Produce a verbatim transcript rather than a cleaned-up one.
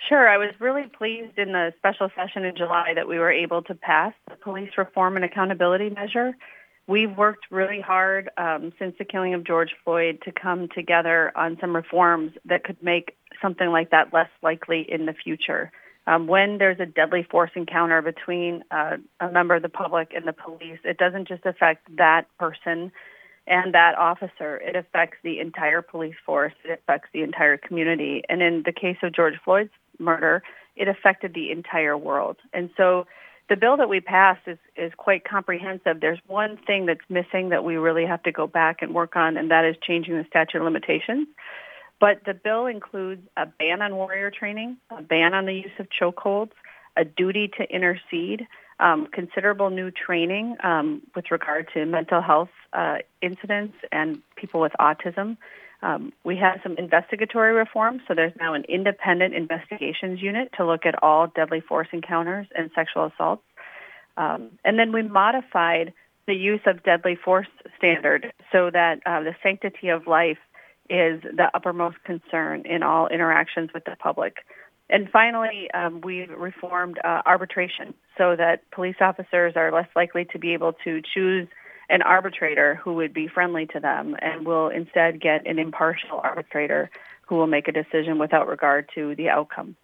Sure. I was really pleased in the special session in July that we were able to pass the police reform and accountability measure. We've worked really hard um, since the killing of George Floyd to come together on some reforms that could make something like that less likely in the future. Um, when there's a deadly force encounter between uh, a member of the public and the police, it doesn't just affect that person and that officer. It affects the entire police force. It affects the entire community. And in the case of George Floyd's murder, it affected the entire world. And so the bill that we passed is, is quite comprehensive. There's one thing that's missing that we really have to go back and work on, and that is changing the statute of limitations. But the bill includes a ban on warrior training, a ban on the use of chokeholds, a duty to intercede, um, considerable new training um, with regard to mental health uh, incidents and people with autism. Um, we have some investigatory reforms, so there's now an independent investigations unit to look at all deadly force encounters and sexual assaults. Um, and then we modified the use of deadly force standard so that uh, the sanctity of life is the uppermost concern in all interactions with the public. And finally, um, we've reformed uh, arbitration so that police officers are less likely to be able to choose an arbitrator who would be friendly to them and will instead get an impartial arbitrator who will make a decision without regard to the outcome.